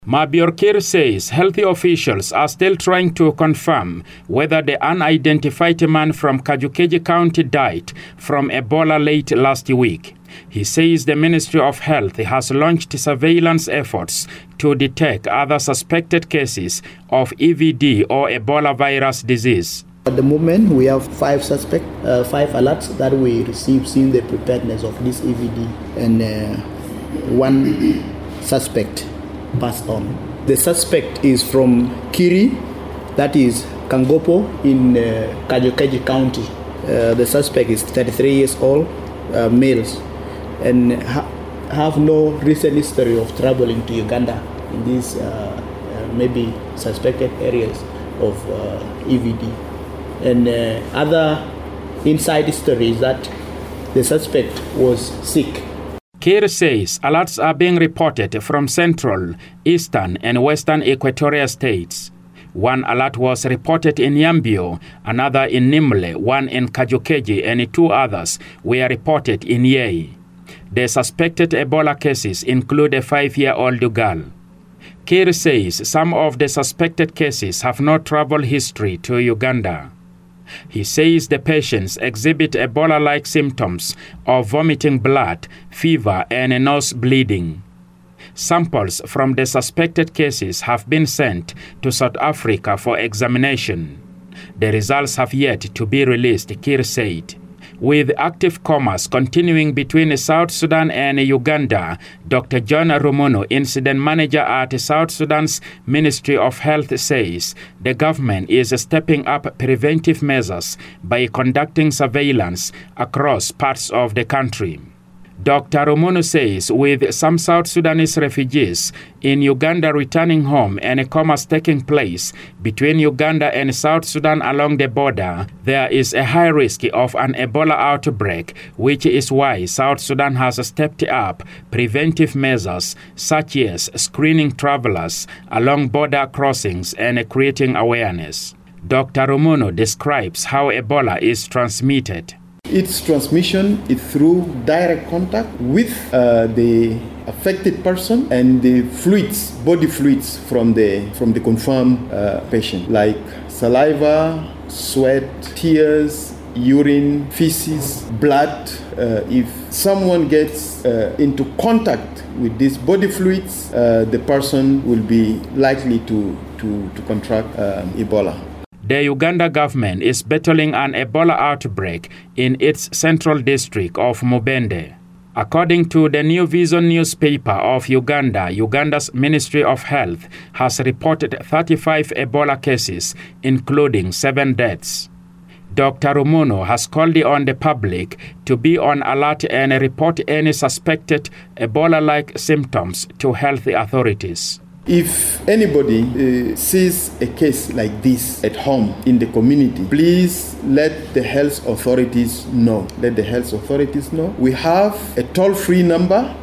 Mabior Kir says healthy officials are still trying to confirm whether the unidentified man from Kajukeji County died from Ebola late last week. He says the Ministry of Health has launched surveillance efforts to detect other suspected cases of EVD or Ebola virus disease. At the moment, we have 5 suspects, 5 alerts that we received seeing the preparedness of this EVD, and 1 suspect passed on. The suspect is from Kiri, that is Kangopo in Kajukeji County. The suspect is 33 years old, males, and have no recent history of traveling to Uganda in these maybe suspected areas of EVD. And other inside history is that the suspect was sick. Kir says alerts are being reported from central, eastern, and western Equatorial states. 1 alert was reported in Yambio, another in Nimle, 1 in Kajukeji, and 2 others were reported in Yei. The suspected Ebola cases include a 5-year-old girl. Kir says some of the suspected cases have no travel history to Uganda. He says the patients exhibit Ebola-like symptoms of vomiting blood, fever, and nose bleeding. Samples from the suspected cases have been sent to South Africa for examination. The results have yet to be released, Kir said. With active commerce continuing between South Sudan and Uganda, Dr. John Rumuno, incident manager at South Sudan's Ministry of Health, says the government is stepping up preventive measures by conducting surveillance across parts of the country. Dr. Rumuno says with some South Sudanese refugees in Uganda returning home and commerce taking place between Uganda and South Sudan along the border, there is a high risk of an Ebola outbreak, which is why South Sudan has stepped up preventive measures such as screening travelers along border crossings and creating awareness. Dr. Rumuno describes how Ebola is transmitted. Its transmission is through direct contact with the affected person and the fluids, body fluids from the confirmed patient, like saliva, sweat, tears, urine, feces, blood. If someone gets into contact with these body fluids, the person will be likely to contract Ebola. The Uganda government is battling an Ebola outbreak in its central district of Mubende. According to the New Vision newspaper of Uganda, Uganda's Ministry of Health has reported 35 Ebola cases, including 7 deaths. Dr. Rumuno has called on the public to be on alert and report any suspected Ebola-like symptoms to health authorities. If anybody sees a case like this at home in the community, please let the health authorities know. Let the health authorities know. We have a toll-free number,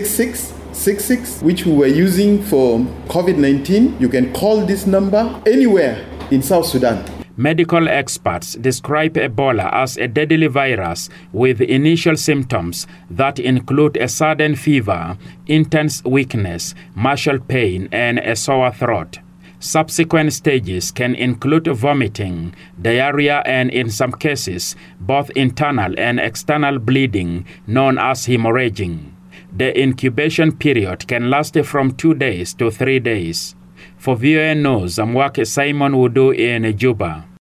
6666, which we were using for COVID-19. You can call this number anywhere in South Sudan. Medical experts describe Ebola as a deadly virus with initial symptoms that include a sudden fever, intense weakness, muscle pain, and a sore throat. Subsequent stages can include vomiting, diarrhea, and in some cases, both internal and external bleeding, known as hemorrhaging. The incubation period can last from 2 days to 3 days. For VOA News, I'm working Simon Wudu in Juba.